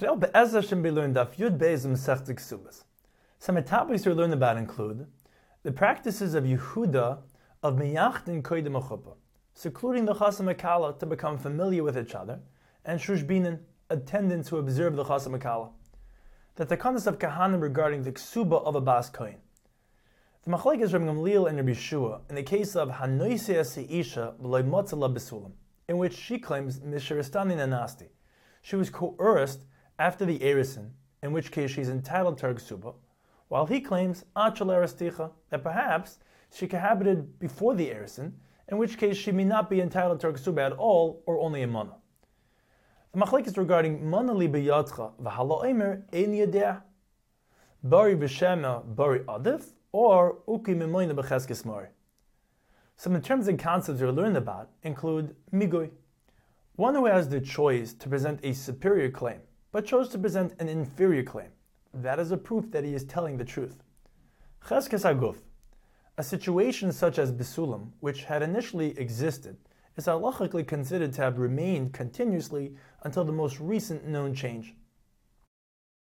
Today, Be'ez Hashem be learned Daf Yud Beis Masechta Ksubas. Some topics we learn about include the practices of Yehuda of Miyachdin Koydem HaChuppah, secluding the Chasam Akala to become familiar with each other, and Shushbinin, attendants who observe the Chasam Akala. The takanas of Kahanim regarding the Ksuba of a Bas Kohen. The Machlekes Rabbi Gamliel and Rabbi Shua in the case of Hanoisea Seisha B'loi Motzala Besulam, in which she claims Mishiristani Nanasti. She was coerced after the Erisin, in which case she's entitled to her Ksuba, while he claims Achal that perhaps she cohabited before the Erisin, in which case she may not be entitled to her Ksuba at all, or only a Mana. The Machlekes regarding Mana li b'yadcha v'hala omer ein yedeh, bari b'shema bari adif, or uki mimoyna b'cheskes mari. Some terms and concepts we're learned about include migoy, one who has the choice to present a superior claim, but chose to present an inferior claim. That is a proof that he is telling the truth. Cheskes haguf, a situation such as Besulam, which had initially existed, is halachically considered to have remained continuously until the most recent known change.